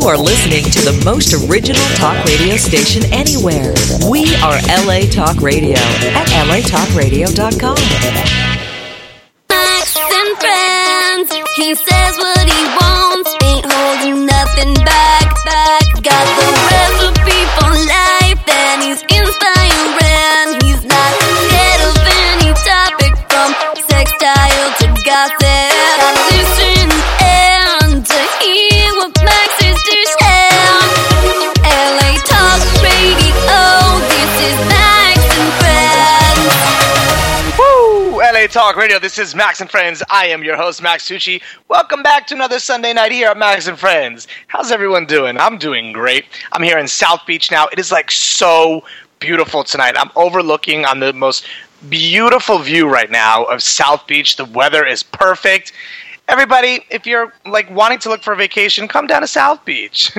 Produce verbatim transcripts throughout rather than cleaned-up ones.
are listening to the most original talk radio station anywhere. We are L A Talk Radio at L A talk radio dot com. Max and friends, he says what he wants, ain't holding nothing back, back. Got the recipe for life, and he's inspiring. He's not scared of any topic, from sextile to gossip. Listen and to hear what Max is to share. L A Talk Radio, this is Max and Friends. Woo! L A Talk Radio, this is Max and Friends. I am your host, Max Tucci. Welcome back to another Sunday night here at Max and Friends. How's everyone doing? I'm doing great. I'm here in South Beach now. It is like so beautiful tonight. I'm overlooking on the most beautiful view right now of South Beach. The weather is perfect. Everybody, if you're like wanting to look for a vacation, come down to South Beach.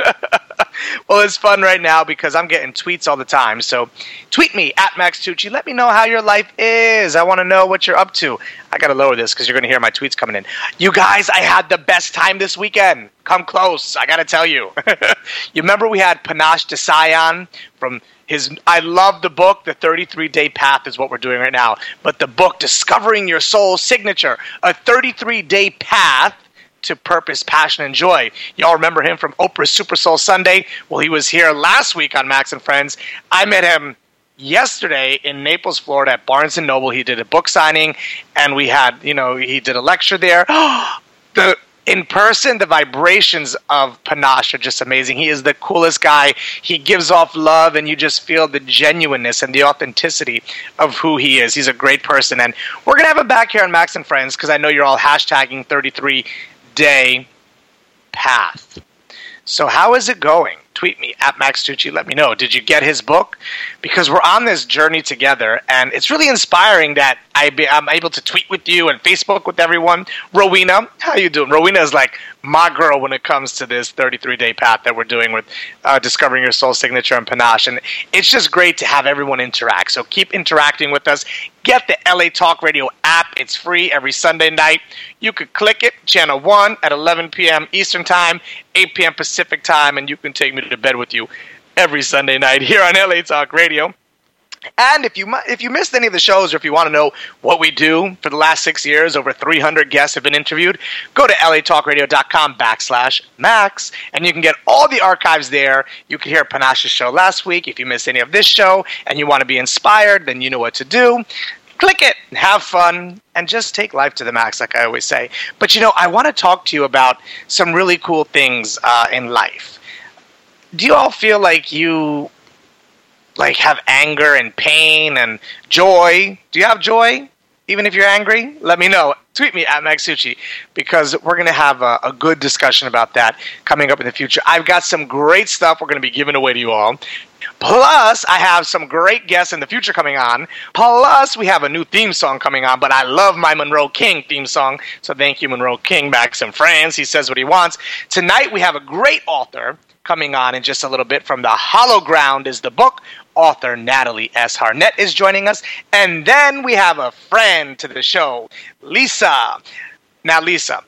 Well, it's fun right now because I'm getting tweets all the time. So tweet me at Max Tucci. Let me know how your life is. I want to know what you're up to. I got to lower this because you're going to hear my tweets coming in. You guys, I had the best time this weekend. Come close. I got to tell you. You remember we had Panache Desai on from his, I love the book, The thirty-three day Path is what we're doing right now. But the book, Discovering Your Soul Signature, a thirty-three day path to purpose, passion, and joy. Y'all remember him from Oprah's Super Soul Sunday? Well, he was here last week on Max and Friends. I met him yesterday in Naples, Florida at Barnes and Noble. He did a book signing, and we had, you know, he did a lecture there. the In person, the vibrations of Panache are just amazing. He is the coolest guy. He gives off love, and you just feel the genuineness and the authenticity of who he is. He's a great person, and we're going to have him back here on Max and Friends because I know you're all hashtagging thirty-three day path. So how is it going? Tweet me at Max Tucci. Let me know. Did you get his book? Because we're on this journey together, and it's really inspiring that I be, I'm able to tweet with you and Facebook with everyone. Rowena, how you doing? Rowena is like my girl when it comes to this thirty-three day path that we're doing with uh, Discovering Your Soul Signature and Panache. And it's just great to have everyone interact. So keep interacting with us. Get the L A Talk Radio app. It's free every Sunday night. You could click it, channel one at eleven p.m. Eastern Time, eight p.m. Pacific Time, and you can take me to bed with you every Sunday night here on L A Talk Radio. And if you if you missed any of the shows, or if you want to know what we do for the last six years, over three hundred guests have been interviewed, go to L A talk radio dot com backslash Max, and you can get all the archives there. You can hear Panache's show last week. If you missed any of this show and you want to be inspired, then you know what to do. Click it, have fun, and just take life to the max, like I always say. But, you know, I want to talk to you about some really cool things uh, in life. Do you all feel like you like have anger and pain and joy? Do you have joy, even if you're angry? Let me know. Tweet me at Max Tucci, because we're going to have a, a good discussion about that coming up in the future. I've got some great stuff we're going to be giving away to you all. Plus, I have some great guests in the future coming on. Plus, we have a new theme song coming on, but I love my Monroe King theme song, so thank you, Monroe King, Max and Friends. He says what he wants. Tonight, we have a great author coming on in just a little bit. From The Hollow Ground is the book. Author Natalie S. Harnett is joining us. And then we have a friend to the show, Lisa. Now, Lisa,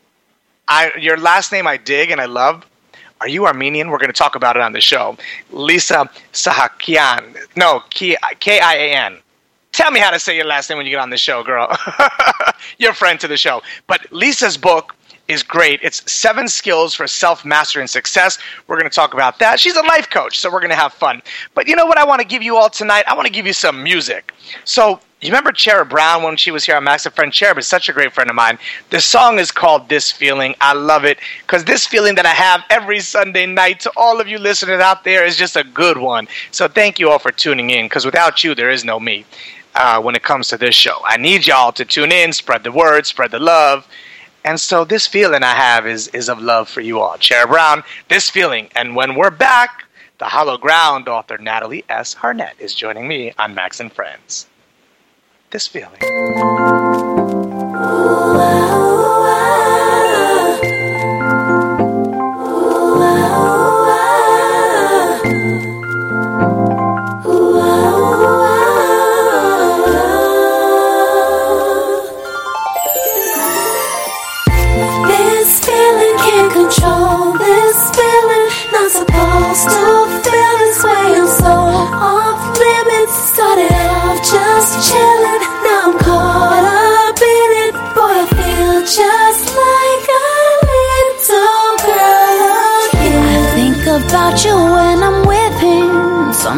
I, your last name I dig and I love. Are you Armenian? We're going to talk about it on the show. Lisa Sahakian. No, K I A N. Tell me how to say your last name when you get on the show, girl. You're a friend to the show. But Lisa's book is great. It's Seven Skills for Self-Mastery and Success. We're going to talk about that. She's a life coach, so we're going to have fun. But you know what I want to give you all tonight? I want to give you some music. So you remember Cherub Brown when she was here on Max and Friend? Cherub is such a great friend of mine. The song is called This Feeling. I love it because this feeling that I have every Sunday night to all of you listeners out there is just a good one. So thank you all for tuning in, because without you, there is no me uh, when it comes to this show. I need y'all to tune in, spread the word, spread the love. And so this feeling I have is, is of love for you all. Cherub Brown, This Feeling. And when we're back, The Hollow Ground author Natalie S. Harnett is joining me on Max and Friends. This Feeling. This feeling can't control this feeling.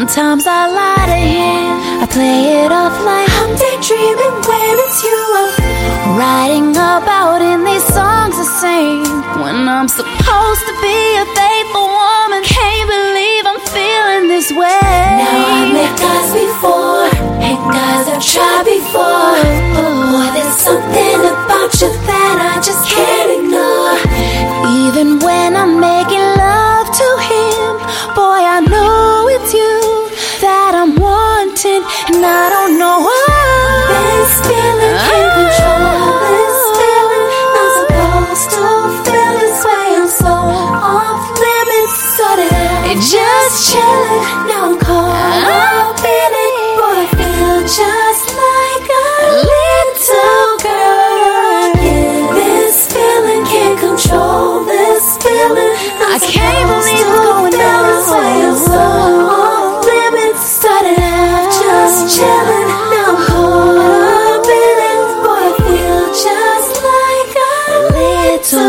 Sometimes I lie to him, I play it off like I'm daydreaming when it's you. I'm writing about in these songs I sing when I'm supposed to be a faithful woman. Can't believe I'm feeling this way. Now I met guys before, and guys I've tried before. But boy, there's something about you that I just can't ignore. Even when I'm making love to him, boy, I know it's you that I'm wanting, and I don't know why. This feeling can't control this feeling. I'm supposed to feel this way. I'm so off limits, so that I'm just chilling. Now I'm caught up in it, boy, I feel just like a little girl. Yeah, this feeling can't control this feeling. I can't believe it's going down this way. I'm so off limits, started out just chilling. Now I'm caught up in it, boy, I feel just like a little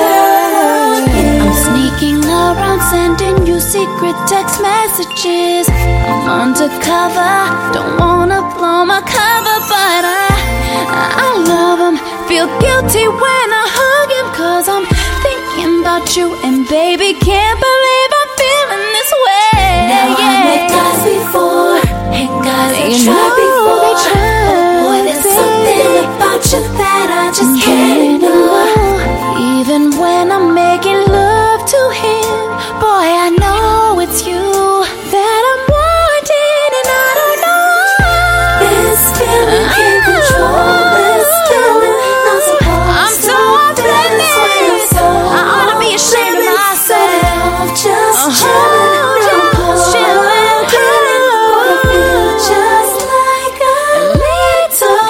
girl. I'm sneaking around, sending you secret text messages. I'm undercover, don't wanna blow my cover, but I, I love him. Feel guilty when I hug him, cause I'm thinking about you, and baby, can't believe I'm feeling this way. Now yeah. I met guys before, and guys I tried before. But boy, there's something about you that I just can't ignore. Even when I'm making love to him, boy, I know it's you that I'm wanting, and I don't know why. This feeling can't control this feeling. I'm supposed I'm so upset this way. I'm so I ought to be ashamed of myself. Just uh-huh. chilling, just chilling, but I feel just like a little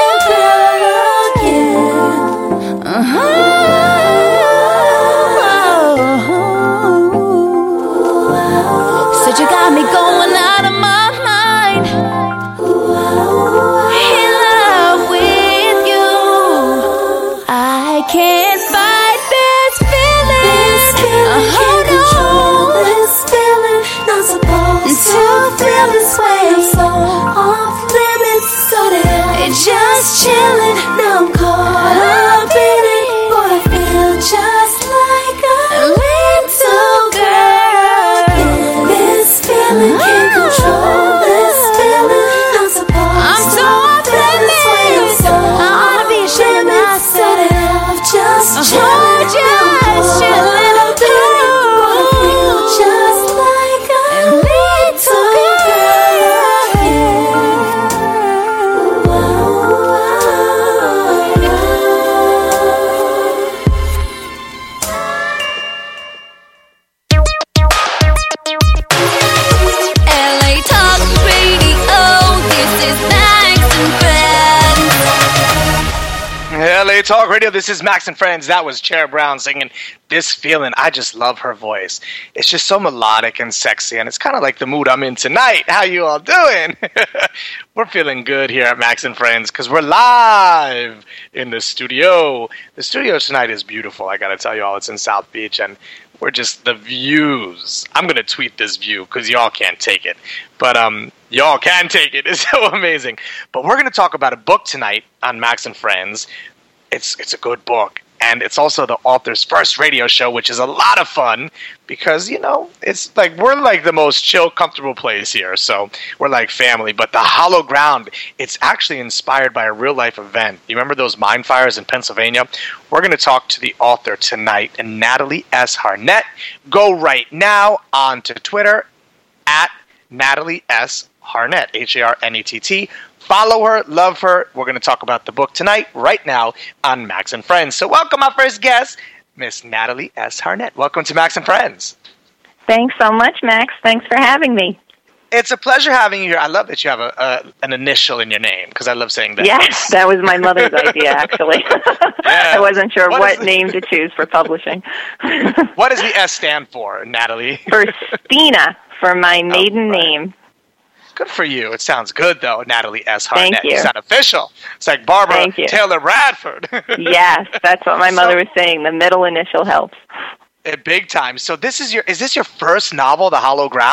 girl again. Uh-huh. Said you got me going out of my mind. In love with you. I can't fight this feeling. This feeling uh-huh, can't no. control this feeling. Not supposed to feel this way. I'm so off limits, so that it's just chilling. Now I'm caught up in it, boy, I feel just like a little girl. This feeling can't control this feeling. I'm supposed I'm so to feel this way. I'm so I ought to be ashamed of myself. Just uh-huh, chilling, just chilling. I feel just like a little girl. L A Talk Radio, this is Max and Friends. L A Talk Radio, this is Max and Friends. That was Cher Brown singing This Feeling. I just love her voice. It's just so melodic and sexy, and it's kind of like the mood I'm in tonight. How you all doing? We're feeling good here at Max and Friends because we're live in the studio. The studio tonight is beautiful. I got to tell you all, it's in South Beach, and we're just, the views. I'm going to tweet this view because y'all can't take it. But um, y'all can take it. It's so amazing. But we're going to talk about a book tonight on Max and Friends. It's it's a good book. And it's also the author's first radio show, which is a lot of fun because, you know, it's like we're like the most chill, comfortable place here. So we're like family. But the Hollow Ground, it's actually inspired by a real-life event. You remember those mine fires in Pennsylvania? We're going to talk to the author tonight, and Natalie S. Harnett. Go right now onto Twitter at Natalie S. Harnett, H A R N E T T. Follow her, love her. We're going to talk about the book tonight, right now, on Max and Friends. So welcome our first guest, Miss Natalie S. Harnett. Welcome to Max and Friends. Thanks so much, Max. Thanks for having me. It's a pleasure having you here. I love that you have a, a an initial in your name, because I love saying that. Yes, that was my mother's idea, actually. Yeah. I wasn't sure what, what name to choose for publishing. What does the S stand for, Natalie? For Stina, for my maiden oh, right. name. Good for you. It sounds good, though, Natalie S. Harnett. Thank you. It's not official. It's like Barbara Taylor Radford. Yes, that's what my mother so, was saying. The middle initial helps. Big time. So this is your, is this your first novel, The Hollow Ground?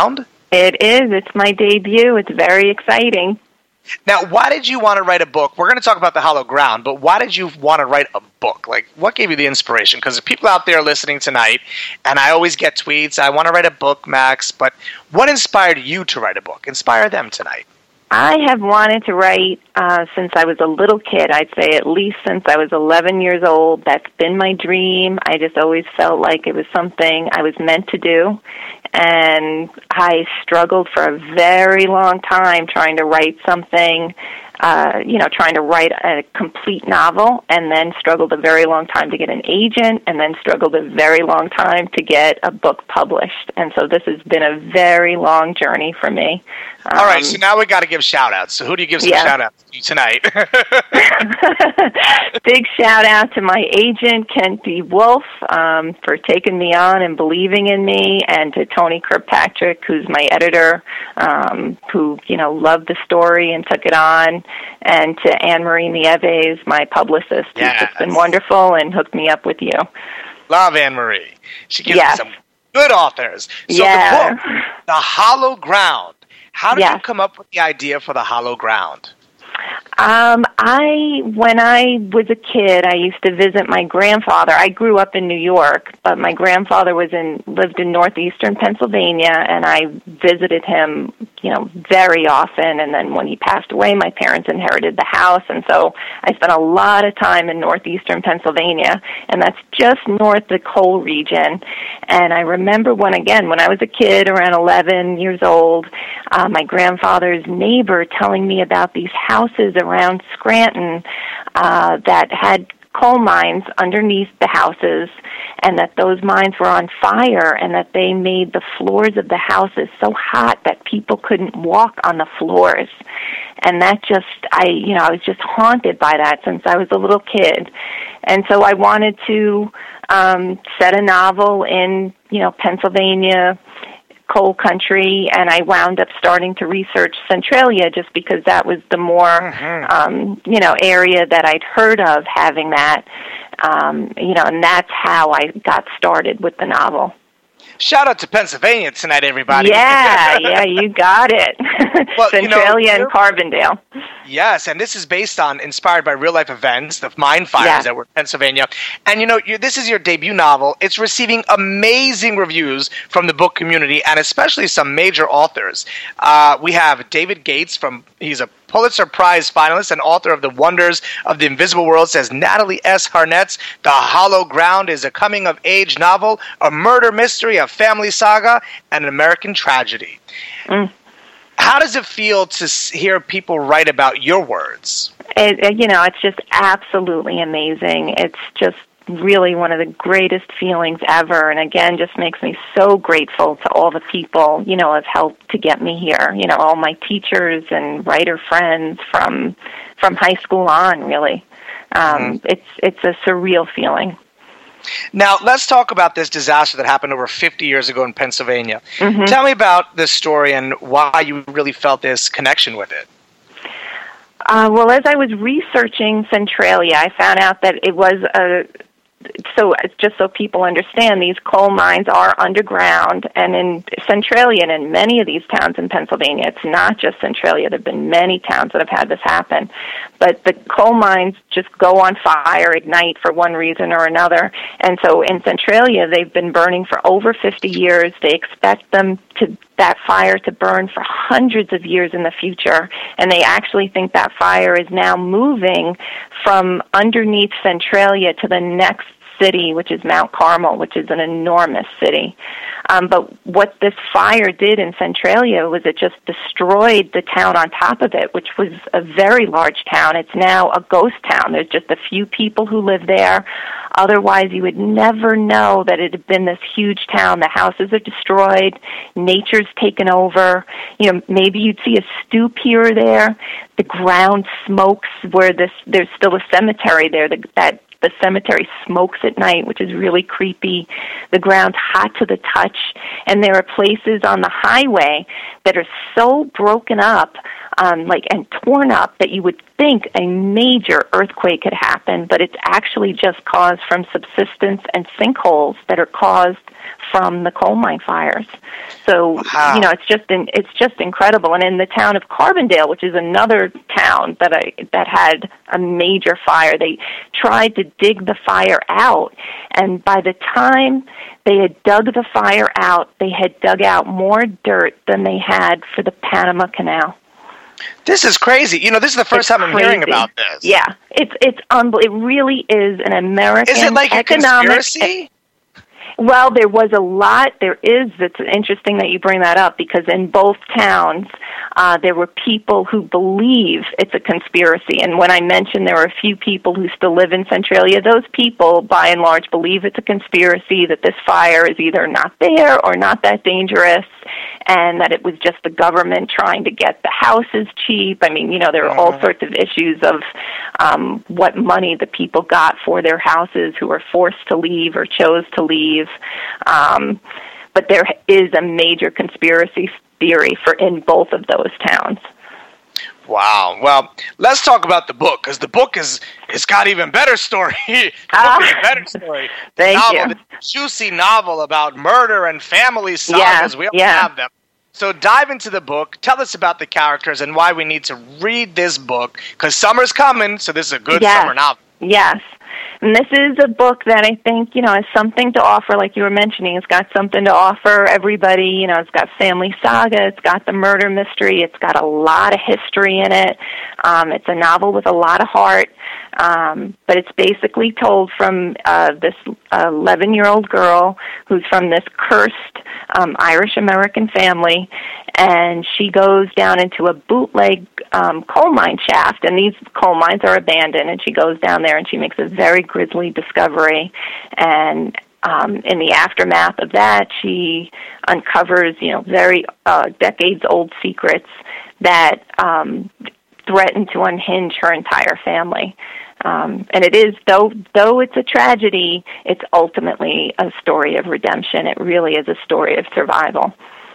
It is. It's my debut. It's very exciting. Now, why did you want to write a book? We're going to talk about The Hollow Ground, but why did you want to write a book? Like, what gave you the inspiration? Because people out there listening tonight, and I always get tweets, I want to write a book, Max, but what inspired you to write a book? Inspire them tonight. I have wanted to write uh, since I was a little kid. I'd say at least since I was eleven years old. That's been my dream. I just always felt like it was something I was meant to do. And I struggled for a very long time trying to write something, uh, you know, trying to write a complete novel, and then struggled a very long time to get an agent, and then struggled a very long time to get a book published. And so this has been a very long journey for me. Um, All right, so now we got to give shout-outs. So who do you give some yeah. shout-outs to tonight? Big shout-out to my agent, Kent D. Wolf, um, for taking me on and believing in me, and to Tony Kirkpatrick, who's my editor, um, who, you know, loved the story and took it on, and to Anne-Marie Nieves, my publicist, who's yes. just been wonderful and hooked me up with you. Love Anne-Marie. She gives yes. me some good authors. So yeah. the book, The Hollow Ground. How did yes. you come up with the idea for The Hollow Ground? Um, I, when I was a kid, I used to visit my grandfather. I grew up in New York, but my grandfather was in, lived in northeastern Pennsylvania, and I visited him, you know, very often. And then when he passed away, my parents inherited the house, and so I spent a lot of time in northeastern Pennsylvania, and that's just north of the coal region. And I remember when, again, when I was a kid, around eleven years old, uh, my grandfather's neighbor telling me about these houses around Scranton uh, that had coal mines underneath the houses, and that those mines were on fire, and that they made the floors of the houses so hot that people couldn't walk on the floors. And that just, I, you know, I was just haunted by that since I was a little kid. And so I wanted to um, set a novel in, you know, Pennsylvania, coal country, and I wound up starting to research Centralia just because that was the more, mm-hmm. um, you know, area that I'd heard of having that, um, you know, and that's how I got started with the novel. Shout out to Pennsylvania tonight, everybody. Yeah, yeah, you got it. Well, Centralia you know, and Carbondale. Yes, and this is based on, inspired by real-life events, the mine fires yeah. that were in Pennsylvania. And, you know, you, this is your debut novel. It's receiving amazing reviews from the book community, and especially some major authors. Uh, we have David Gates from, he's a Pulitzer Prize finalist and author of The Wonders of the Invisible World, says Natalie S. Harnet's The Hollow Ground is a coming-of-age novel, a murder mystery, a family saga, and an American tragedy. Mm. How does it feel to hear people write about your words? It, you know, it's just absolutely amazing. It's just really one of the greatest feelings ever, and again, just makes me so grateful to all the people, you know, have helped to get me here. You know, all my teachers and writer friends from from high school on, really. Um, mm-hmm. It's it's a surreal feeling. Now, let's talk about this disaster that happened over fifty years ago in Pennsylvania. Mm-hmm. Tell me about this story and why you really felt this connection with it. Uh, well, as I was researching Centralia, I found out that it was a... So just so people understand, these coal mines are underground, and in Centralia and in many of these towns in Pennsylvania, it's not just Centralia. There have been many towns that have had this happen. But the coal mines just go on fire, ignite for one reason or another. And so in Centralia, they've been burning for over fifty years. They expect them to that fire to burn for hundreds of years in the future, and they actually think that fire is now moving from underneath Centralia to the next city, which is Mount Carmel, which is an enormous city. Um, but what this fire did in Centralia was it just destroyed the town on top of it, which was a very large town. It's now a ghost town. There's just a few people who live there. Otherwise, you would never know that it had been this huge town. The houses are destroyed. Nature's taken over. You know, maybe you'd see a stoop here or there. The ground smokes where this there's still a cemetery there. The, that The cemetery smokes at night, which is really creepy. The ground's hot to the touch, and there are places on the highway that are so broken up um, like and torn up that you would think a major earthquake had happened, but it's actually just caused from subsidence and sinkholes that are caused from the coal mine fires. So, wow. you know, it's just in, it's just incredible. And in the town of Carbondale, which is another town that I that had a major fire, they tried to dig the fire out, and by the time they had dug the fire out, they had dug out more dirt than they had for the Panama Canal. This is crazy. You know, this is the first It's time I'm crazy. hearing about this. Yeah, it's it's unbelievable. It really is an American Is it like a economic conspiracy? Well, there was a lot. There is. It's interesting that you bring that up because in both towns, uh, there were people who believe it's a conspiracy. And when I mentioned there are a few people who still live in Centralia, those people, by and large, believe it's a conspiracy, that this fire is either not there or not that dangerous, and that it was just the government trying to get the houses cheap. I mean, you know, there are all sorts of issues of um, what money the people got for their houses who were forced to leave or chose to leave. Um, but there is a major conspiracy theory for in both of those towns. Wow. Well, let's talk about the book, because the book is it's got even better story. the Ah, book is a better story. The thank novel, you. The juicy novel about murder and family sagas. Yeah, we all yeah. have them. So dive into the book. Tell us about the characters and why we need to read this book, because summer's coming, so this is a good Yes. summer novel. Yes. And this is a book that I think, you know, has something to offer, like you were mentioning. It's got something to offer everybody. You know, it's got family saga. It's got the murder mystery. It's got a lot of history in it. Um, it's a novel with a lot of heart. Um, but it's basically told from uh, this eleven-year-old girl who's from this cursed um, Irish-American family, and she goes down into a bootleg um, coal mine shaft, and these coal mines are abandoned, and she goes down there and she makes a very grisly discovery, and um, in the aftermath of that, she uncovers, you know, very uh, decades-old secrets that um, threaten to unhinge her entire family. Um, and it is, though though it's a tragedy, it's ultimately a story of redemption. It really is a story of survival.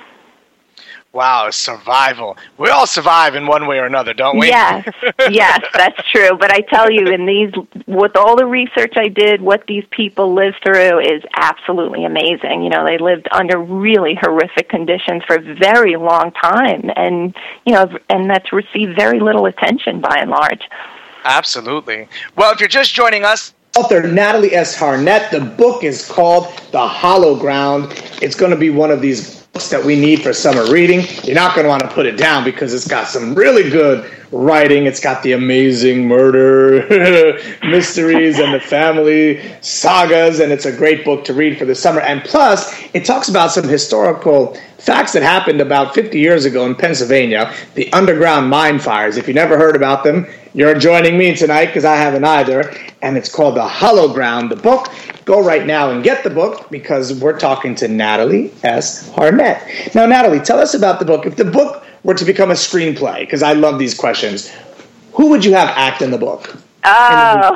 Wow, survival. We all survive in one way or another, don't we? Yes, yes, that's true. But I tell you, in these, with all the research I did, what these people lived through is absolutely amazing. You know, they lived under really horrific conditions for a very long time, and you know, and that's received very little attention by and large. Absolutely. Well, if you're just joining us, author Natalie S. Harnett, the book is called The Hollow Ground. It's going to be one of these books that we need for summer reading. You're not going to want to put it down because it's got some really good writing. It's got the amazing murder mysteries and the family sagas, and it's a great book to read for the summer. And plus, it talks about some historical facts that happened about fifty years ago in Pennsylvania, the underground mine fires. If you never heard about them, you're joining me tonight because I haven't either. And it's called The Hollow Ground, the book. Go right now and get the book because we're talking to Natalie S. Harnett. Now, Natalie, tell us about the book. If the book were to become a screenplay, because I love these questions, who would you have act in the book? Oh,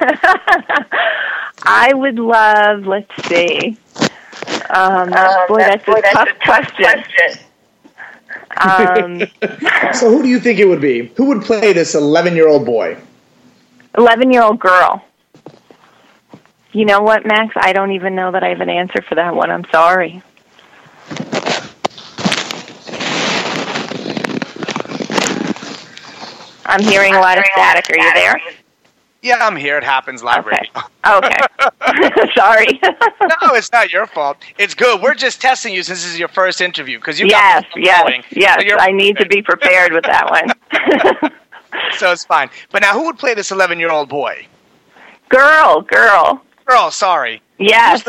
I would love, let's see. Um, um, boy, that's, boy, a, that's tough a tough question. question. um, so who do you think it would be? Who would play this eleven-year-old boy? eleven-year-old girl. You know what, Max? I don't even know that I have an answer for that one. I'm sorry. I'm hearing a lot of static. Are you there? Yeah, I'm here. It happens live okay. radio. Okay. Sorry. No, it's not your fault. It's good. We're just testing you since this is your first interview because you yes, got yes, going, yes. So I need to be prepared with that one. So it's fine. But now, who would play this eleven-year-old boy? Girl, girl. Girl, sorry. Yes.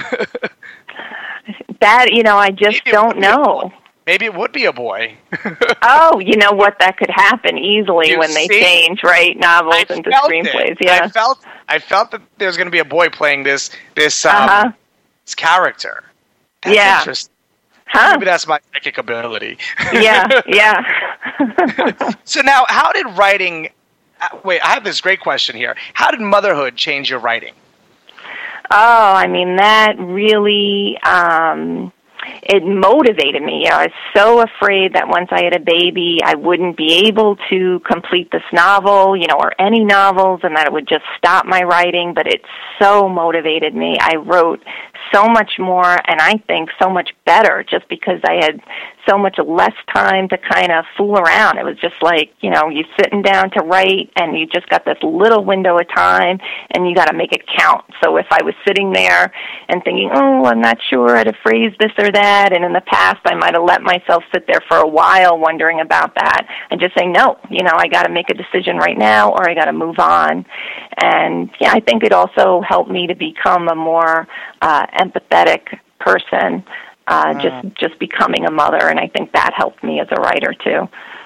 That, you know, I just Maybe don't know. Maybe it would be a boy. Oh, you know what? That could happen easily You when they see? change, right, novels I into felt screenplays. it. Yeah. I felt, I felt that there was going to be a boy playing this this, um, Uh-huh. this character. That's Yeah. interesting. Huh? Maybe that's my psychic ability. Yeah, yeah. So now, how did writing... Uh, wait, I have this great question here. How did motherhood change your writing? Oh, I mean, that really, um, it motivated me. You know, I was so afraid that once I had a baby, I wouldn't be able to complete this novel, you know, or any novels, and that it would just stop my writing, but it so motivated me. I wrote so much more, and I think so much better, just because I had so much less time to kind of fool around. It was just like, you know, you're sitting down to write, and you just got this little window of time, and you got to make it count. So if I was sitting there and thinking, oh, I'm not sure how to phrase this or that, and in the past I might have let myself sit there for a while wondering about that, and just say, no, you know, I got to make a decision right now, or I got to move on. And yeah, I think it also helped me to become a more uh, empathetic person, uh, mm. just just becoming a mother, and I think that helped me as a writer too.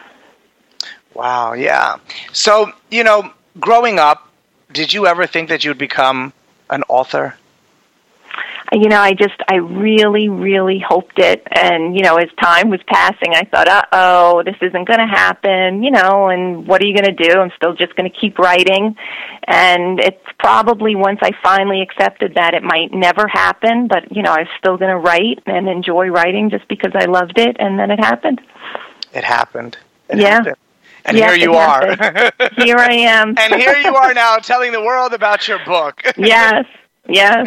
Wow, yeah. So, you know, growing up, did you ever think that you would become an author? You know, I just, I really, really hoped it. And, you know, as time was passing, I thought, uh-oh, this isn't going to happen, you know, and what are you going to do? I'm still just going to keep writing. And it's probably once I finally accepted that it might never happen, but, you know, I was still going to write and enjoy writing just because I loved it, and then it happened. It happened. It yeah. happened. And yes, here you are. Here I am. And here you are now telling the world about your book. Yes. Yes.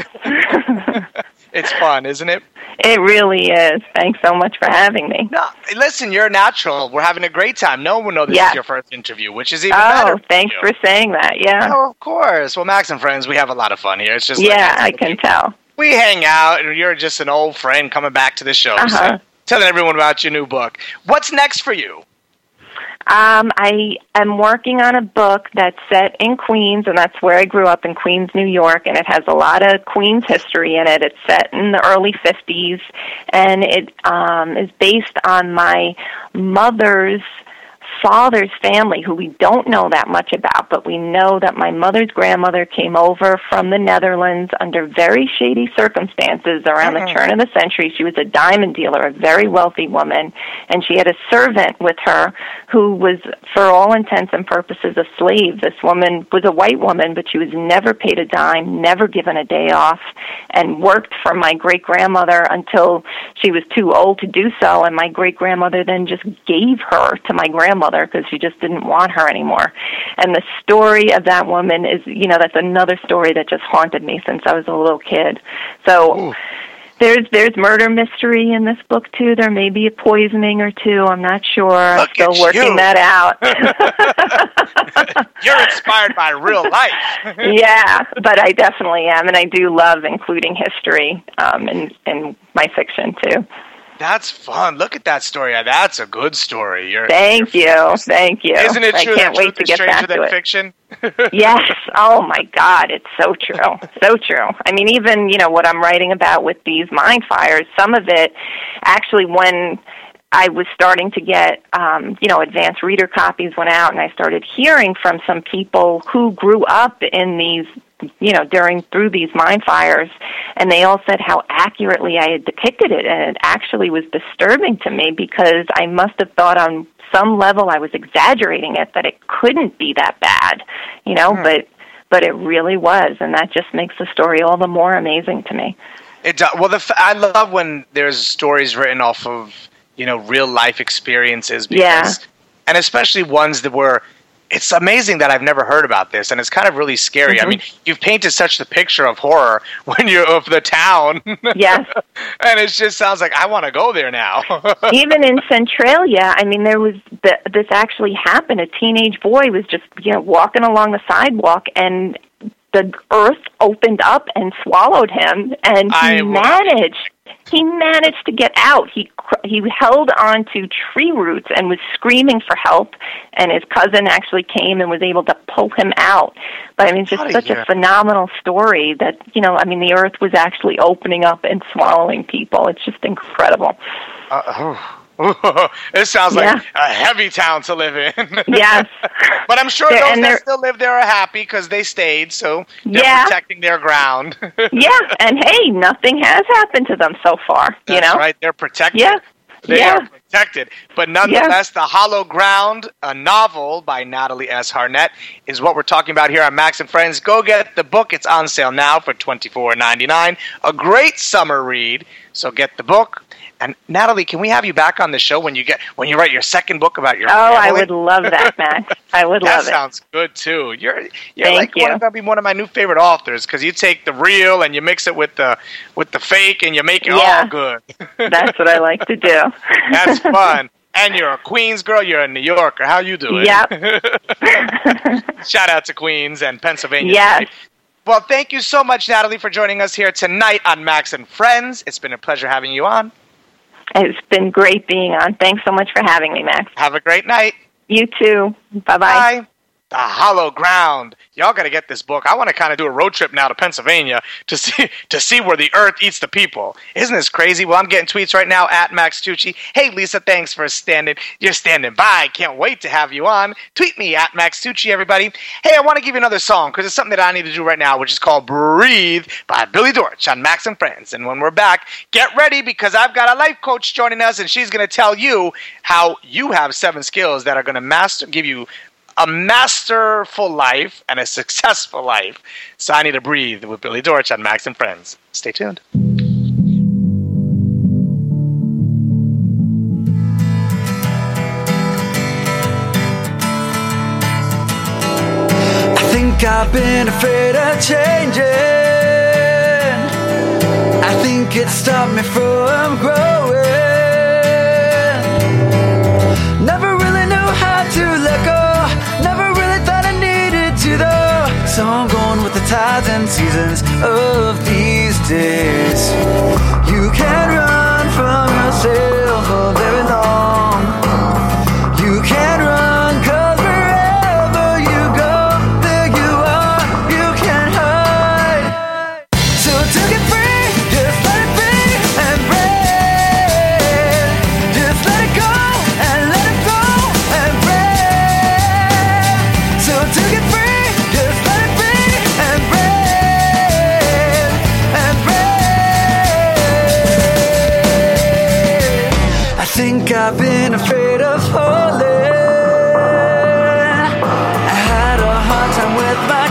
It's fun, isn't it? It really is. Thanks so much for having me. No, listen, you're natural. We're having a great time. No one will know this yes. is your first interview, which is even oh, better. Oh, thanks for, for saying that. Yeah. Oh, of course. Well, Max and Friends, we have a lot of fun here. It's just yeah, like, I can tell. We hang out, and you're just an old friend coming back to the show, uh-huh. so telling everyone about your new book. What's next for you? Um, I am working on a book that's set in Queens, and that's where I grew up, in Queens, New York, and it has a lot of Queens history in it. It's set in the early fifties, and it um, is based on my mother's father's family, who we don't know that much about, but we know that my mother's grandmother came over from the Netherlands under very shady circumstances around mm-hmm. the turn of the century. She was a diamond dealer, a very wealthy woman, and she had a servant with her who was, for all intents and purposes, a slave. This woman was a white woman, but she was never paid a dime, never given a day off, and worked for my great-grandmother until she was too old to do so, and my great-grandmother then just gave her to my grandmother because she just didn't want her anymore. And the story of that woman is, you know, that's another story that just haunted me since I was a little kid. So Ooh. there's there's murder mystery in this book, too. There may be a poisoning or two. I'm not sure. Look I'm still working you. that out. You're inspired by real life. Yeah, but I definitely am, and I do love including history um, in, in my fiction, too. That's fun. Look at that story. That's a good story. You're, Thank you're you. Thank you. Isn't it I true can't that wait truth to is get stranger back than to it. fiction? Yes. Oh, my God. It's so true. So true. I mean, even, you know, what I'm writing about with these mind fires, some of it actually when I was starting to get, um, you know, advanced reader copies went out, and I started hearing from some people who grew up in these, you know, during, through these mine fires, and they all said how accurately I had depicted it, and it actually was disturbing to me because I must have thought on some level I was exaggerating it, that it couldn't be that bad, you know, mm. but but it really was, and that just makes the story all the more amazing to me. It does. Well, the f- I love when there's stories written off of, you know, real life experiences, because, yeah. and especially ones that were, it's amazing that I've never heard about this, and it's kind of really scary. Mm-hmm. I mean, you've painted such the picture of horror when you're of the town. Yes. And it just sounds like I want to go there now. Even in Centralia, I mean, there was the, this actually happened. A teenage boy was just, you know, walking along the sidewalk, and the earth opened up and swallowed him, and he I managed. He managed to get out. He he held on to tree roots and was screaming for help, and his cousin actually came and was able to pull him out. But I mean, it's just such a phenomenal story that, you know, I mean, the earth was actually opening up and swallowing people. It's just incredible. Uh, oh. It sounds yeah. like a heavy town to live in. Yes. But I'm sure they're, those that still live there are happy because they stayed, so they're yeah. protecting their ground. Yeah, and hey, nothing has happened to them so far. That's you know? right, they're protected. Yeah. They yeah. are protected. But nonetheless, The Hollow Ground, a novel by Natalie S. Harnett, is what we're talking about here on Max and Friends. Go get the book. It's on sale now for twenty-four ninety-nine. A great summer read. So get the book. And Natalie, can we have you back on the show when you get when you write your second book about your oh, family? I would love that, Max. I would that love it. That sounds good too. You're you're Thank like you. one of, be one of my new favorite authors because you take the real and you mix it with the with the fake and you make it Yeah. all good. That's what I like to do. That's fun. And you're a Queens girl. You're a New Yorker. How you doing? Yep. Shout out to Queens and Pennsylvania. Yes. State. Well, thank you so much, Natalie, for joining us here tonight on Max and Friends. It's been a pleasure having you on. It's been great being on. Thanks so much for having me, Max. Have a great night. You too. Bye-bye. Bye. The Hollow Ground. Y'all got to get this book. I want to kind of do a road trip now to Pennsylvania to see to see where the earth eats the people. Isn't this crazy? Well, I'm getting tweets right now at Max Tucci. Hey, Lisa, thanks for standing. You're standing by. Can't wait to have you on. Tweet me at Max Tucci, everybody. Hey, I want to give you another song because it's something that I need to do right now, which is called Breathe by Billy Dortch on Max and Friends. And when we're back, get ready because I've got a life coach joining us, and she's going to tell you how you have seven skills that are going to master, give you a masterful life and a successful life. So I need to breathe with Billy Dortch on Max and Friends. Stay tuned. I think I've been afraid of changing. I think it stopped me from growing. Never really knew how to let go. Never really thought I needed to though. So I'm going with the tides and seasons of these days. You can't run from yourself for very long. You can't run cause wherever you go, there you are, you can't hide. So to get free, just let it be and breathe. Just let it go and let it go and breathe. So to get free, just let it be and breathe and breathe. I think I've been afraid of falling. I had a hard time with my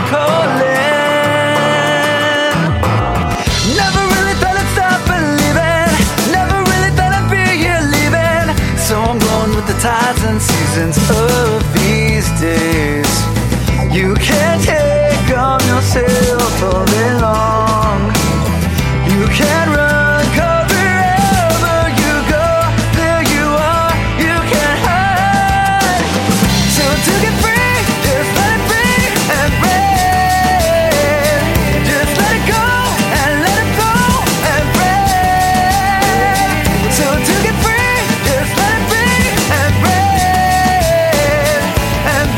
calling. Never really thought I'd stop believing. Never really thought I'd be here leaving. So I'm going with the tides and seasons of these days. You can't take on yourself for very long. You can't run cause wherever you go, there you are, you can't hide. So to get free, just let it be and breathe. Just let it go and let it go and breathe. So to get free, just let it be and breathe and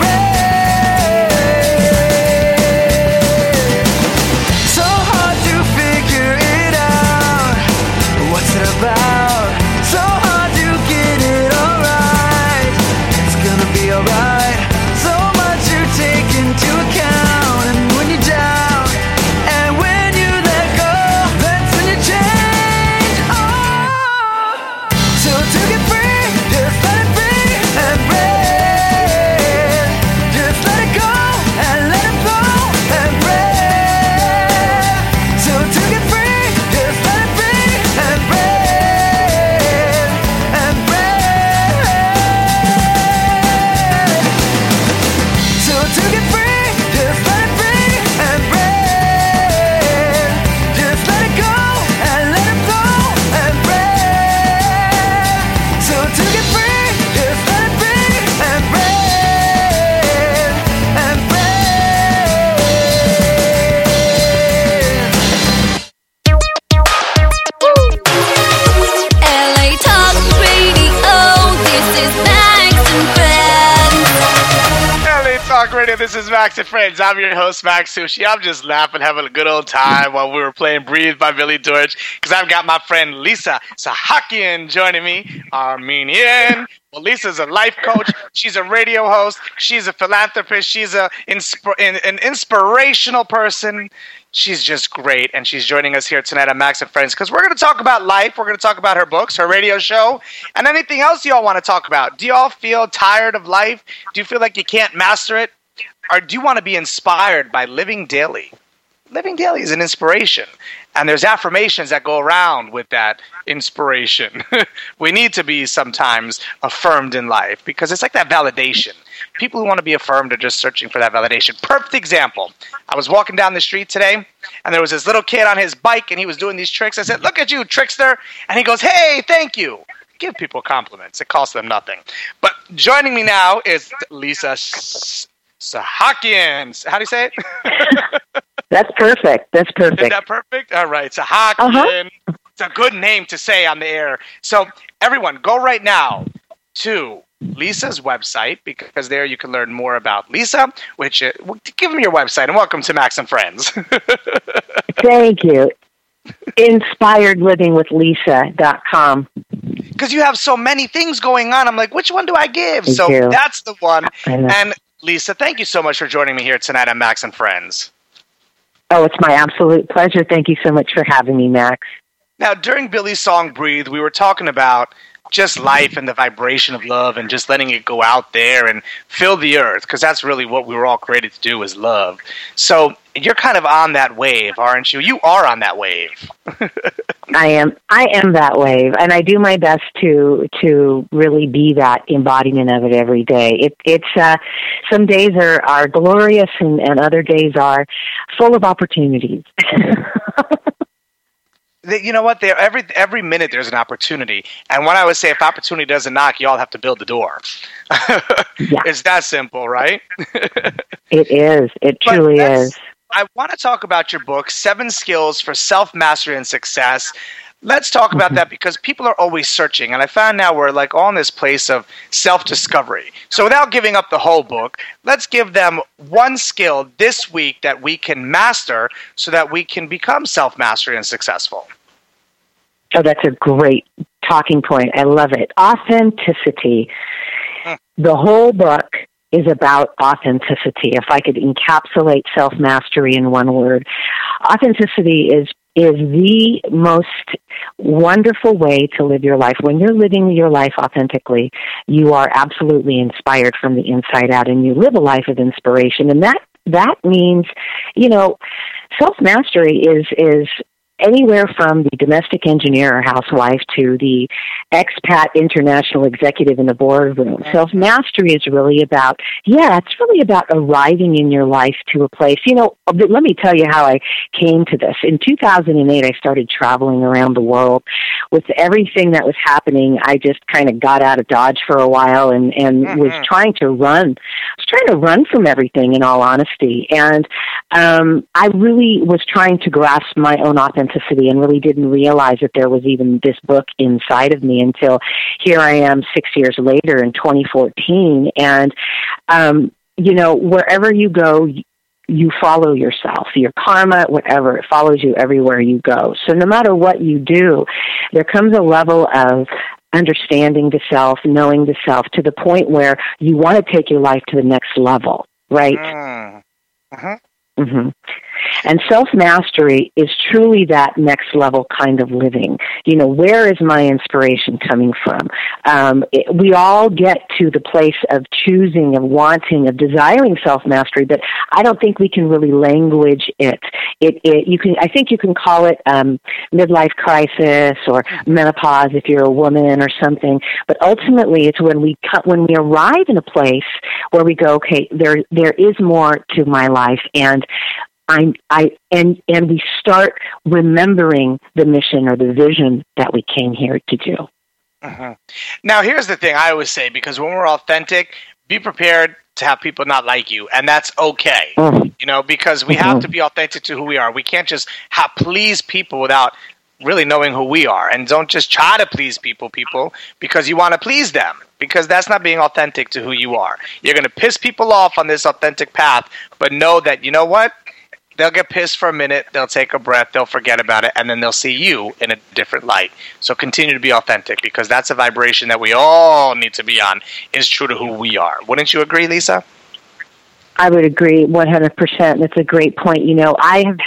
breathe. So hard to figure it out. What's it about? So hard to get it alright. It's gonna be alright. So much you take into account. And when you're down, and when you let go, that's when you change. Oh, so to get free, just let it be and breathe. Just let it go and let it go and breathe. So to get free, just let it be and breathe and breathe. So to get free, just let it be and breathe. Just let it go and let it go and breathe. So to get free, just let it be and breathe and breathe. L A Talk Radio, this is Max and Friends. L A Talk Radio, this is Max and Friends. I'm your host, Max Sushi. I'm just laughing, having a good old time while we were playing Breathe by Billy Dortch because I've got my friend Lisa Sahakian joining me, Armenian. Well, Lisa's a life coach. She's a radio host. She's a philanthropist. She's a insp- an, an inspirational person. She's just great, and she's joining us here tonight on Max and Friends because we're going to talk about life. We're going to talk about her books, her radio show, and anything else y'all want to talk about. Do y'all feel tired of life? Do you feel like you can't master it? Or do you want to be inspired by living daily? Living daily is an inspiration, and there's affirmations that go around with that inspiration. We need to be sometimes affirmed in life because it's like that validation. People who want to be affirmed are just searching for that validation. Perfect example. I was walking down the street today, and there was this little kid on his bike, and he was doing these tricks. I said, "Look at you, trickster." And he goes, "Hey, thank you." Give people compliments. It costs them nothing. But joining me now is Lisa Sahakian. How do you say it? That's perfect. That's perfect. Is that perfect? All right. Sahakian. Uh-huh. It's a good name to say on the air. So everyone, go right now to Lisa's website because there you can learn more about Lisa, which uh, give them your website and welcome to Max and Friends. Thank you. inspired living with lisa dot com. Because you have so many things going on. I'm like, which one do I give? Thank so you. That's the one. And Lisa, thank you so much for joining me here tonight on Max and Friends. Oh, it's my absolute pleasure. Thank you so much for having me, Max. Now, during Billy's song, Breathe, we were talking about just life and the vibration of love and just letting it go out there and fill the earth, because that's really what we were all created to do is love. So you're kind of on that wave, aren't you? You are on that wave. I am. I am that wave, and I do my best to to really be that embodiment of it every day. It, it's uh, some days are, are glorious, and, and other days are full of opportunities. You know what? There every every minute there's an opportunity, and when I would say if opportunity doesn't knock, you all have to build the door. Yeah. It's that simple, right? It is. It truly is. I want to talk about your book, Seven Skills for Self-Mastery and Success. Let's talk about mm-hmm. that because people are always searching, and I found now we're like all in this place of self-discovery. So without giving up the whole book, let's give them one skill this week that we can master so that we can become self-mastery and successful. Oh, that's a great talking point. I love it. Authenticity. Mm. The whole book is about authenticity. If I could encapsulate self-mastery in one word, authenticity is is the most wonderful way to live your life. When you're living your life authentically, you are absolutely inspired from the inside out, and you live a life of inspiration. And that that means, you know, self-mastery is is anywhere from the domestic engineer or housewife to the expat international executive in the boardroom. Self-mastery is really about, yeah, it's really about arriving in your life to a place. You know, let me tell you how I came to this. In two thousand eight, I started traveling around the world. With everything that was happening, I just kind of got out of Dodge for a while and, and mm-hmm. was trying to run. I was trying to run from everything, in all honesty. And um, I really was trying to grasp my own authenticity and really didn't realize that there was even this book inside of me until here I am six years later in twenty fourteen. And, um, you know, wherever you go, you follow yourself, your karma, whatever, it follows you everywhere you go. So no matter what you do, there comes a level of understanding the self, knowing the self, to the point where you want to take your life to the next level, right? Mm. Uh-huh. Mm-hmm. And self-mastery is truly that next level kind of living. You know, where is my inspiration coming from? Um, it, we all get to the place of choosing, of wanting, of desiring self-mastery, but I don't think we can really language it. It, it you can, I think you can call it um, midlife crisis or menopause if you're a woman or something. But ultimately, it's when we cut, when we arrive in a place where we go, okay, there there is more to my life, and I, I, and, and we start remembering the mission or the vision that we came here to do. Uh-huh. Now, here's the thing I always say, because when we're authentic, be prepared to have people not like you, and that's okay. Mm-hmm. You know, because we mm-hmm. have to be authentic to who we are. We can't just have, please people without really knowing who we are, and don't just try to please people, people, because you want to please them. Because that's not being authentic to who you are. You're going to piss people off on this authentic path, but know that, you know what? They'll get pissed for a minute, they'll take a breath, they'll forget about it, and then they'll see you in a different light. So continue to be authentic, because that's a vibration that we all need to be on, is true to who we are. Wouldn't you agree, Lisa? I would agree one hundred percent. That's a great point. You know, I have had a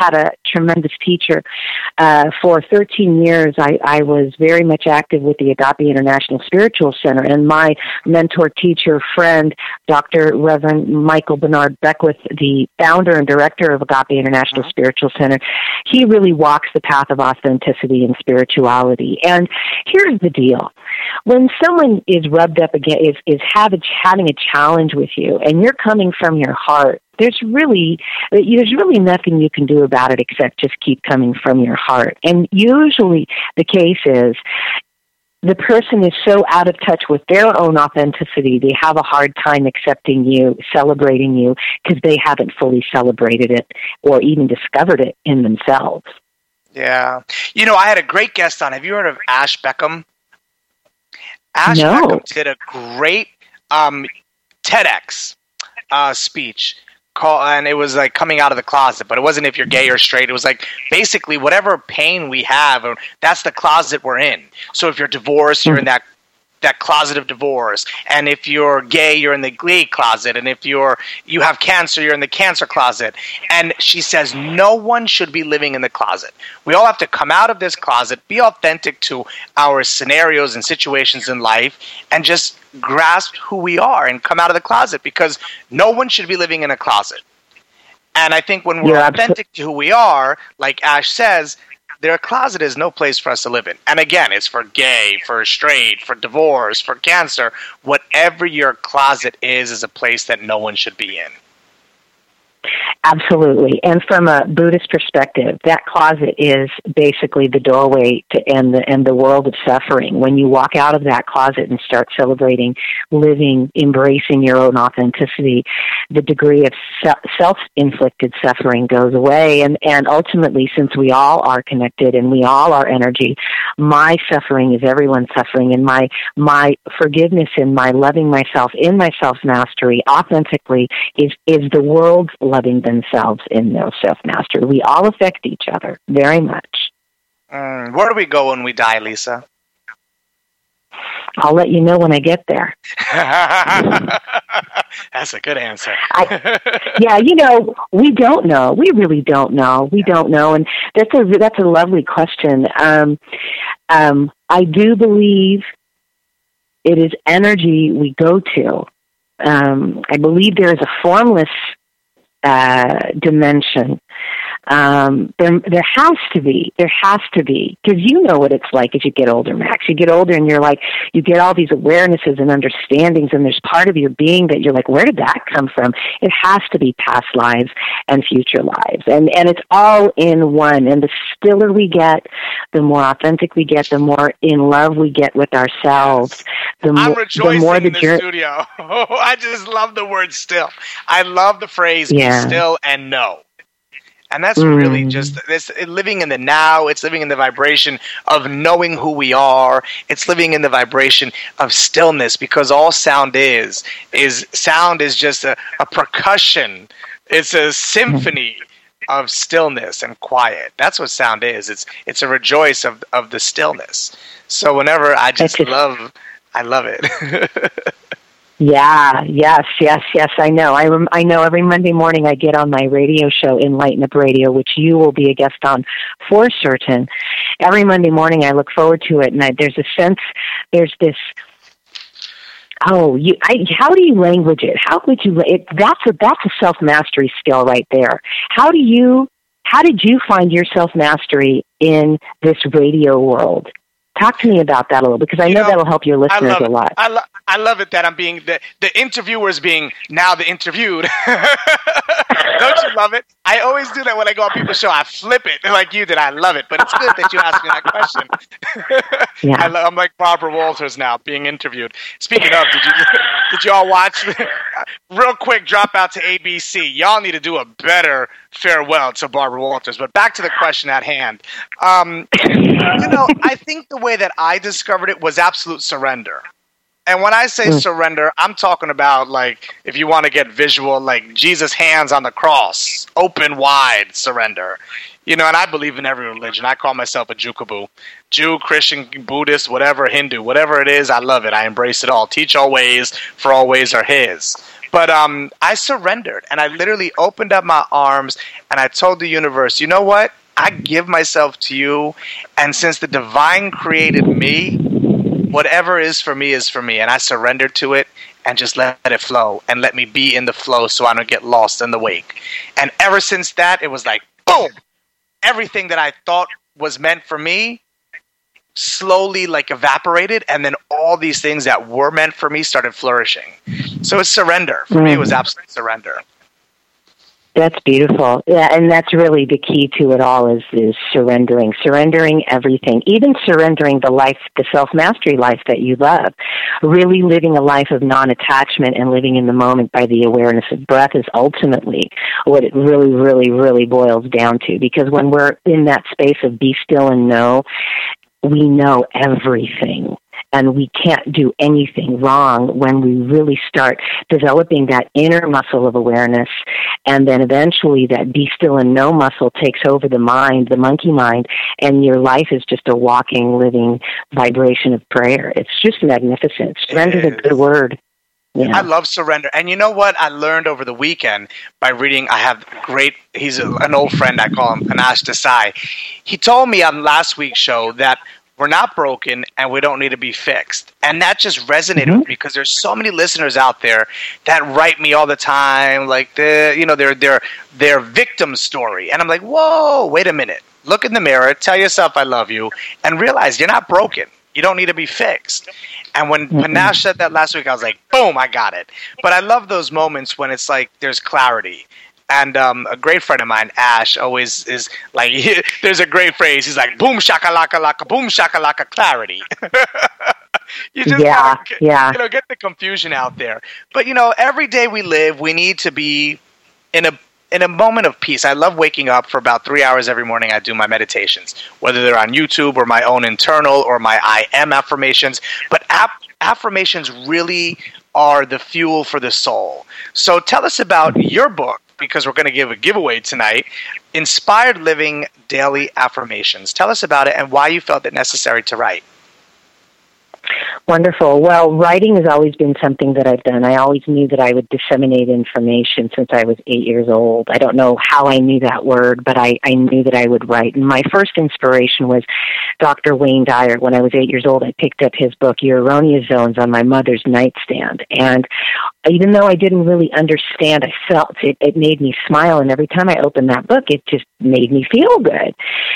tremendous teacher. Uh, for thirteen years, I, I was very much active with the Agape International Spiritual Center, and my mentor, teacher, friend, Doctor Reverend Michael Bernard Beckwith, the founder and director of Agape International Spiritual Center, he really walks the path of authenticity and spirituality. And here's the deal. When someone is rubbed up against, is, is have a, having a challenge with you, and you're coming from your heart, there's really, there's really nothing you can do about it except just keep coming from your heart. And usually the case is, the person is so out of touch with their own authenticity, they have a hard time accepting you, celebrating you, because they haven't fully celebrated it or even discovered it in themselves. Yeah. You know, I had a great guest on. Have you heard of Ash Beckham? Ash No. Beckham did a great um, TEDx uh, speech. Call, and it was like coming out of the closet, but it wasn't if you're gay or straight. It was like basically whatever pain we have, or that's the closet we're in. So if you're divorced, you're in that that closet of divorce, and if you're gay, you're in the gay closet, and if you're you have cancer, you're in the cancer closet. And she says no one should be living in the closet. We all have to come out of this closet, be authentic to our scenarios and situations in life, and just grasp who we are and come out of the closet, because no one should be living in a closet. And I think when we're Yeah, authentic to who we are, like Ash says, their closet is no place for us to live in. And again, it's for gay, for straight, for divorce, for cancer. Whatever your closet is, is a place that no one should be in. Absolutely. And from a Buddhist perspective, that closet is basically the doorway to end the, end the world of suffering. When you walk out of that closet and start celebrating, living, embracing your own authenticity, the degree of self-inflicted suffering goes away. And, and ultimately, since we all are connected and we all are energy, my suffering is everyone's suffering, and my, my forgiveness and my loving myself in my self-mastery authentically is, is the world's loving themselves in their self-mastery. We all affect each other very much. Mm, where do we go when we die, Lisa? I'll let you know when I get there. That's a good answer. I, yeah, you know, we don't know. We really don't know. We don't know, and that's a that's a lovely question. Um, um, I do believe it is energy we go to. Um, I believe there is a formless uh, dimension. Um, there, there has to be, there has to be, because you know what it's like as you get older, Max. You get older and you're like, you get all these awarenesses and understandings, and there's part of your being that you're like, where did that come from? It has to be past lives and future lives, and and it's all in one. And the stiller we get, the more authentic we get, the more in love we get with ourselves. The I'm more, rejoicing the more the in the journey. studio. I just love the word still. I love the phrase Yeah. be still and know. And that's Mm. really just this living in the now. It's living in the vibration of knowing who we are. It's living in the vibration of stillness, because all sound is, is sound is just a, a percussion. It's a symphony of stillness and quiet. That's what sound is. It's it's a rejoice of, of the stillness. So whenever I just That's it. love, I love it. Yeah, yes, yes, yes, I know. I rem- I know every Monday morning I get on my radio show, Enlighten Up Radio, which you will be a guest on for certain. Every Monday morning I look forward to it, and I, there's a sense, there's this, oh, you, I, how do you language it? How would you, it, that's a, that's a self-mastery skill right there. How do you, how did you find your self-mastery in this radio world? Talk to me about that a little, because I You know, know, that'll help your I listeners love a it. lot. I, lo- I love it that I'm being the the interviewer's being now the interviewed. Don't you love it? I always do that when I go on people's show. I flip it like you did. I love it, but it's good that you asked me that question. Yeah. I love, I'm like Barbara Walters now, being interviewed. Speaking of, did you did y'all watch? Real quick, drop out to A B C. Y'all need to do a better farewell to Barbara Walters. But back to the question at hand. Um, you know, I think the way that I discovered it was absolute surrender. And when I say Mm. surrender, I'm talking about, like, if you want to get visual, like Jesus' hands on the cross, open wide surrender. You know, and I believe in every religion. I call myself a Jukaboo. Jew, Christian, Buddhist, whatever, Hindu, whatever it is, I love it. I embrace it all. Teach all ways, for all ways are his. But um, I surrendered, and I literally opened up my arms, and I told the universe, you know what? I give myself to you, and since the divine created me, whatever is for me is for me, and I surrender to it and just let it flow and let me be in the flow so I don't get lost in the wake. And ever since that, it was like, boom! Everything that I thought was meant for me slowly like evaporated, and then all these things that were meant for me started flourishing. So it's surrender. For mm. me, it was absolute surrender. That's beautiful. Yeah, and that's really the key to it all is, is surrendering, surrendering everything, even surrendering the life, the self-mastery life that you love. Really living a life of non-attachment and living in the moment by the awareness of breath is ultimately what it really, really, really boils down to. Because when we're in that space of be still and know, we know everything. And we can't do anything wrong when we really start developing that inner muscle of awareness. And then eventually that be still and know muscle takes over the mind, the monkey mind, and your life is just a walking, living vibration of prayer. It's just magnificent. Surrender is a good word. Yeah. I love surrender. And you know what I learned over the weekend by reading, I have great, he's a, an old friend, I call him Panache Desai. He told me on last week's show that we're not broken and we don't need to be fixed. And that just resonated mm-hmm. with me because there's so many listeners out there that write me all the time, like the, you know, their their their victim story. And I'm like, whoa, wait a minute. Look in the mirror, tell yourself I love you, and realize you're not broken. You don't need to be fixed. And when mm-hmm. Panache said that last week, I was like, boom, I got it. But I love those moments when it's like there's clarity. And um, a great friend of mine, Ash, always is like, there's a great phrase. He's like, boom, shakalaka, laka, boom, shakalaka, clarity. you just yeah, gotta, yeah. you know, get the confusion out there. But, you know, every day we live, we need to be in a in a moment of peace. I love waking up for about three hours every morning. I do my meditations, whether they're on YouTube or my own internal or my I am affirmations. But app, affirmations really are the fuel for the soul. So tell us about your book, because we're going to give a giveaway tonight, Inspired Living Daily Affirmations. Tell us about it and why you felt it necessary to write. Wonderful. Well, writing has always been something that I've done. I always knew that I would disseminate information since I was eight years old. I don't know how I knew that word, but I, I knew that I would write. And my first inspiration was Doctor Wayne Dyer. When I was eight years old, I picked up his book, Your Erroneous Zones, on my mother's nightstand. And even though I didn't really understand, I felt it, it made me smile. And every time I opened that book, it just made me feel good.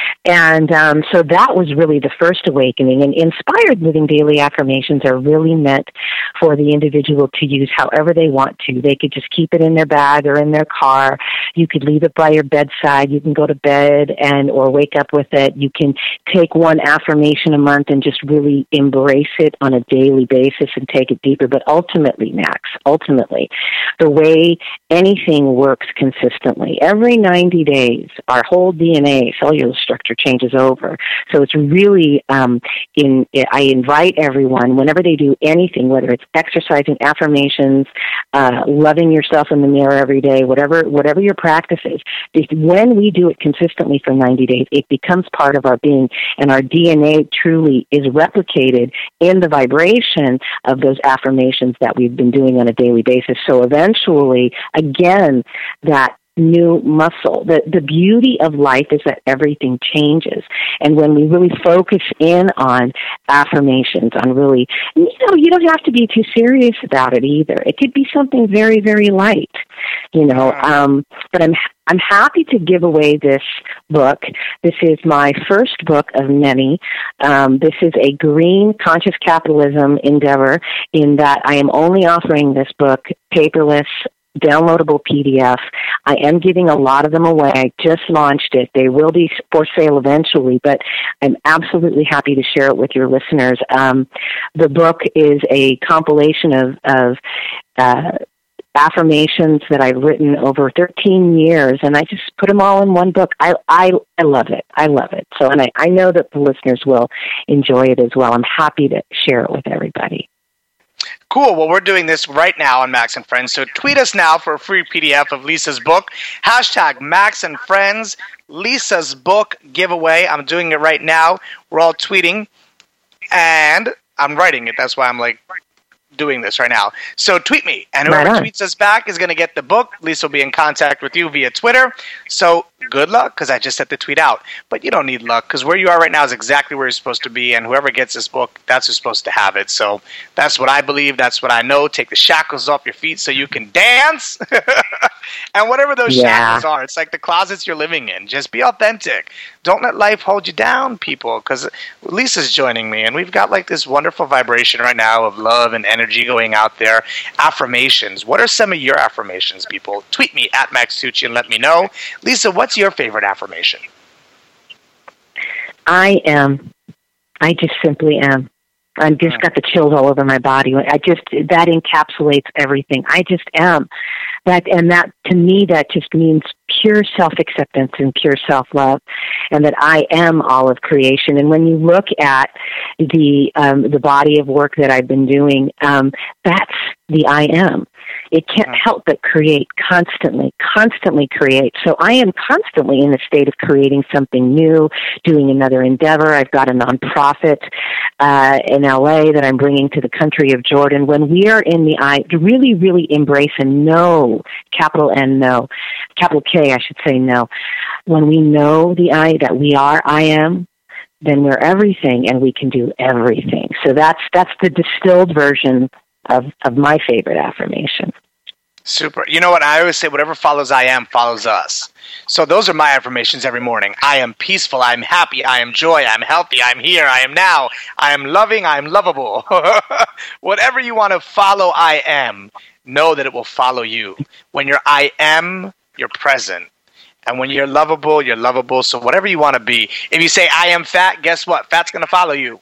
And um, so that was really the first awakening. And Inspired Living Daily Affirmations are really meant for the individual to use however they want to. They could just keep it in their bag or in their car. You could leave it by your bedside. You can go to bed and or wake up with it. You can take one affirmation a month and just really embrace it on a daily basis and take it deeper. But ultimately, Max, ultimately, the way anything works consistently, every ninety days, our whole D N A, cellular structure changes over. So it's really, um, in, I invite everyone, whenever they do anything, whether it's exercising, affirmations, uh, loving yourself in the mirror every day, whatever whatever your practice is, when we do it consistently for ninety days, it becomes part of our being, and our D N A truly is replicated in the vibration of those affirmations that we've been doing on a daily basis. So eventually, again, that new muscle. The the beauty of life is that everything changes. And when we really focus in on affirmations, on really, you know, you don't have to be too serious about it either. It could be something very, very light, you know. Um, but I'm I'm happy to give away this book. This is my first book of many. Um, this is a green conscious capitalism endeavor in that I am only offering this book paperless, downloadable P D F. I am giving a lot of them away. I just launched it. They will be for sale eventually, but I'm absolutely happy to share it with your listeners. Um, the book is a compilation of, of uh, affirmations that I've written over thirteen years, and I just put them all in one book. I I, I love it. I love it. So, and I, I know that the listeners will enjoy it as well. I'm happy to share it with everybody. Cool. Well, we're doing this right now on Max and Friends. So tweet us now for a free P D F of Lisa's book. Hashtag Max and Friends, Lisa's book giveaway. I'm doing it right now. We're all tweeting. And I'm writing it. That's why I'm like doing this right now. So tweet me, and whoever Right on. tweets us back is going to get the book. Lisa will be in contact with you via Twitter. So good luck, because I just set the tweet out. But you don't need luck, because where you are right now is exactly where you're supposed to be, and whoever gets this book, that's who's supposed to have it. So that's what I believe. That's what I know. Take the shackles off your feet so you can dance. And whatever those Yeah. shackles are, it's like the closets you're living in. Just be authentic. Don't let life hold you down, people, because Lisa's joining me, and we've got like this wonderful vibration right now of love and energy going out there. Affirmations. What are some of your affirmations, people? Tweet me at Max Tucci and let me know. Lisa, what's your favorite affirmation? I am. I just simply am. I've just got the chills all over my body. I just, that encapsulates everything. I just am. That, and that, to me, that just means pure self-acceptance and pure self-love, and that I am all of creation. And when you look at the, um, the body of work that I've been doing, um, that's the I am. It can't help but create constantly, constantly create. So I am constantly in the state of creating something new, doing another endeavor. I've got a nonprofit uh, in L A that I'm bringing to the country of Jordan. When we are in the I, to really, really embrace and know, capital N, no, capital K, I should say no. When we know the I, that we are I am, then we're everything, and we can do everything. So that's that's the distilled version of, of my favorite affirmation. Super. You know what? I always say whatever follows I am follows us. So those are my affirmations every morning. I am peaceful. I am happy. I am joy. I am healthy. I am here. I am now. I am loving. I am lovable. Whatever you want to follow I am, know that it will follow you. When you're I am, you're present. And when you're lovable, you're lovable. So whatever you want to be. If you say I am fat, guess what? Fat's going to follow you.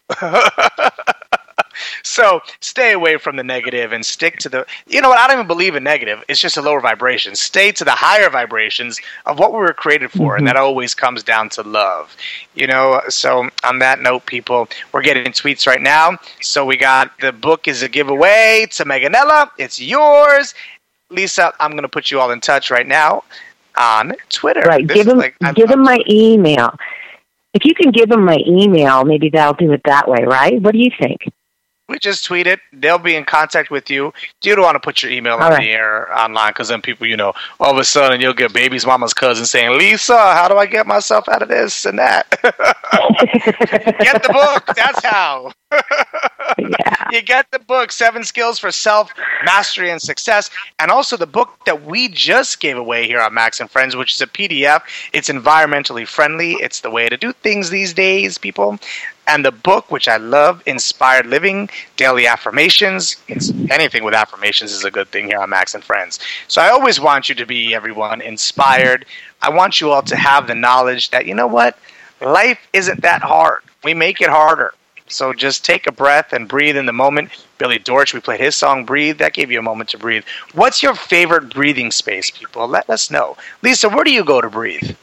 So stay away from the negative and stick to the, you know what, I don't even believe in negative. It's just a lower vibration. Stay to the higher vibrations of what we were created for, mm-hmm. and that always comes down to love. You know, so on that note, people, we're getting tweets right now. So we got, the book is a giveaway to Meganella. It's yours. Lisa, I'm going to put you all in touch right now on Twitter. Right, This give him, like, give him my email. If you can give him my email, maybe that'll do it that way, right? What do you think? We just tweet it. They'll be in contact with you. You don't want to put your email All on right. the air online, because then people, you know, all of a sudden you'll get baby's mama's cousin saying, Lisa, how do I get myself out of this and that? Get the book. That's how. Yeah. You get the book, Seven Skills for Self-Mastery and Success, and also the book that we just gave away here on Max and Friends, which is a P D F. It's environmentally friendly. It's the way to do things these days, people. And the book, which I love, Inspired Living, Daily Affirmations. It's, anything with affirmations is a good thing here on Max and Friends. So I always want you to be, everyone, inspired. I want you all to have the knowledge that, you know what? Life isn't that hard. We make it harder. So just take a breath and breathe in the moment. Billy Dorch, we played his song, Breathe. That gave you a moment to breathe. What's your favorite breathing space, people? Let us know. Lisa, where do you go to breathe?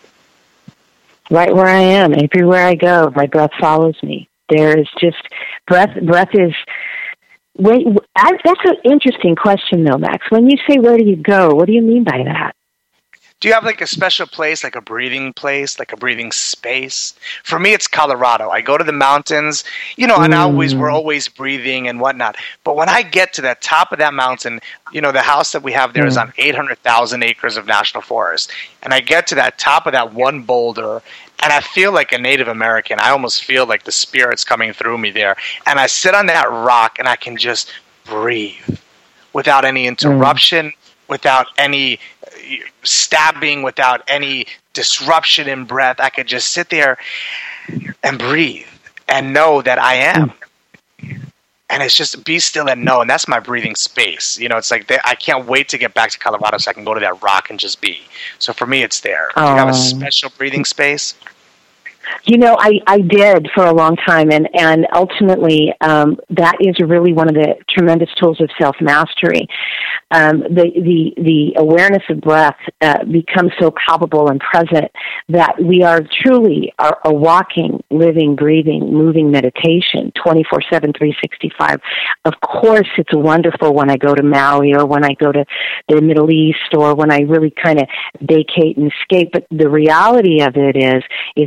Right where I am, everywhere I go, my breath follows me. There is just, breath Breath is, wait, I, that's an interesting question though, Max. When you say where do you go, what do you mean by that? Do you have like a special place, like a breathing place, like a breathing space? For me, it's Colorado. I go to the mountains, you know, and I always, we're always breathing and whatnot. But when I get to the top of that mountain, you know, the house that we have there mm. is on eight hundred thousand acres of national forest. And I get to that top of that one boulder, and I feel like a Native American. I almost feel like the spirit's coming through me there. And I sit on that rock, and I can just breathe without any interruption, mm. without any stabbing, without any disruption in breath. I could just sit there and breathe and know that I am. And it's just be still and know. And that's my breathing space. You know, it's like they, I can't wait to get back to Colorado so I can go to that rock and just be. So for me, it's there. Do you have a special breathing space? You know, I, I did for a long time, and, and ultimately um, that is really one of the tremendous tools of self-mastery. Um, the, the, the awareness of breath uh, becomes so palpable and present that we are truly a, a walking, living, breathing, moving meditation, twenty-four seven, three sixty-five. Of course, it's wonderful when I go to Maui or when I go to the Middle East or when I really kind of vacate and escape, but the reality of it is, is that when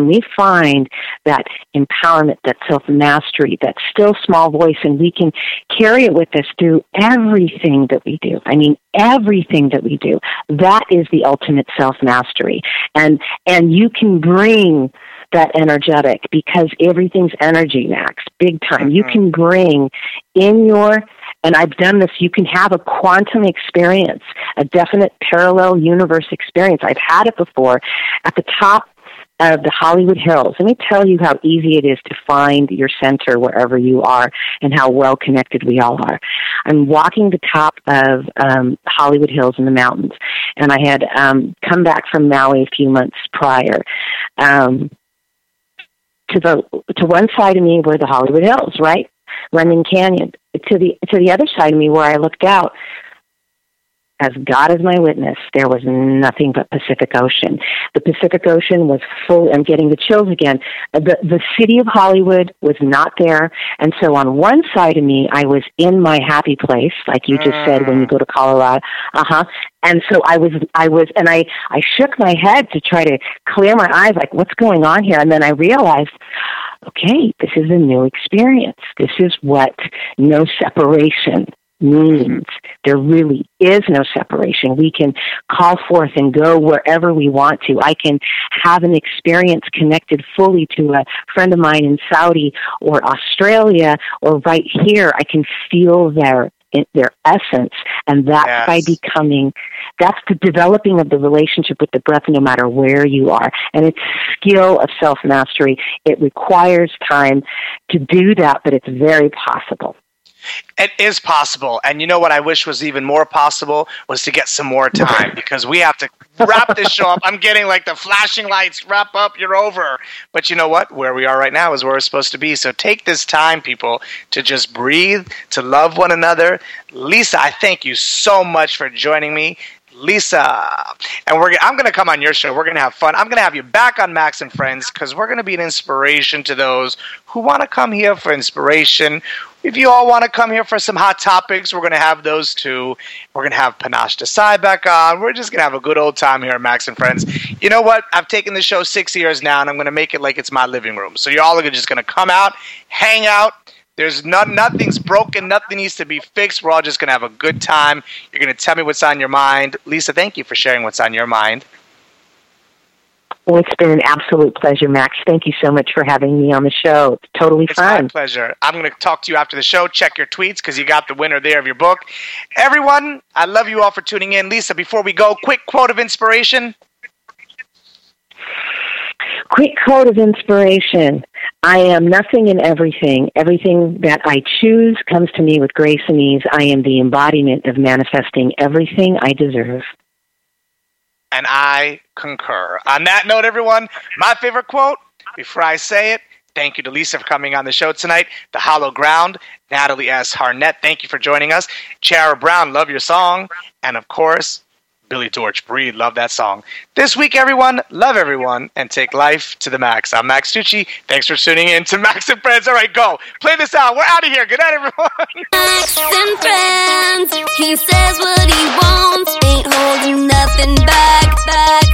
we find that empowerment, that self-mastery, that still small voice, and we can carry it with us through everything that we do. I mean, everything that we do. That is the ultimate self-mastery. And, and you can bring that energetic, because everything's energy, Max, big time. Mm-hmm. You can bring in your, and I've done this, you can have a quantum experience, a definite parallel universe experience. I've had it before at the top of the Hollywood Hills. Let me tell you how easy it is to find your center wherever you are and how well connected we all are. I'm walking the top of um, Hollywood Hills in the mountains, and I had um, come back from Maui a few months prior. Um, to the to one side of me were the Hollywood Hills, right? Runyon Canyon. To the to the other side of me, where I looked out, as God is my witness, there was nothing but Pacific Ocean. The Pacific Ocean was full. I'm getting the chills again. The the city of Hollywood was not there, and so on one side of me, I was in my happy place, like you just said when you go to Colorado. Uh huh. And so I was, I was, and I I shook my head to try to clear my eyes, like what's going on here, and then I realized, okay, this is a new experience. This is what no separation means. There really is no separation. We can call forth and go wherever we want to. I can have an experience connected fully to a friend of mine in Saudi or Australia or right here. I can feel their their essence, and that's yes. by becoming, that's the developing of the relationship with the breath no matter where you are. And it's skill of self-mastery. It requires time to do that, but it's very possible. It is possible. And you know what I wish was even more possible was to get some more time, because we have to wrap this show up. I'm getting like the flashing lights, wrap up, you're over. But you know what? Where we are right now is where we're supposed to be. So take this time, people, to just breathe, to love one another. Lisa, I thank you so much for joining me. Lisa, and we're I'm going to come on your show. We're going to have fun. I'm going to have you back on Max and Friends, because we're going to be an inspiration to those who want to come here for inspiration. If you all want to come here for some hot topics, we're going to have those too. We're going to have Panache Desai back on. We're just going to have a good old time here at Max and Friends. You know what? I've taken the show six years now, and I'm going to make it like it's my living room. So you all are just going to come out, hang out. There's no, nothing's broken. Nothing needs to be fixed. We're all just going to have a good time. You're going to tell me what's on your mind. Lisa, thank you for sharing what's on your mind. Well, it's been an absolute pleasure, Max. Thank you so much for having me on the show. It's totally it's fun. It's my pleasure. I'm going to talk to you after the show. Check your tweets, because you got the winner there of your book. Everyone, I love you all for tuning in. Lisa, before we go, quick quote of inspiration. Quick quote of inspiration. I am nothing and everything. Everything that I choose comes to me with grace and ease. I am the embodiment of manifesting everything I deserve. And I concur. On that note, everyone, my favorite quote, before I say it, thank you to Lisa for coming on the show tonight. The Hollow Ground, Natalie S. Harnett, thank you for joining us. Chara Brown, love your song. And of course, Billy George Breed, love that song. This week, everyone, love everyone, and take life to the max. I'm Max Tucci. Thanks for tuning in to Max and Friends. All right, go. Play this out. We're out of here. Good night, everyone. Max and Friends. He says what he wants, ain't holding nothing back, back.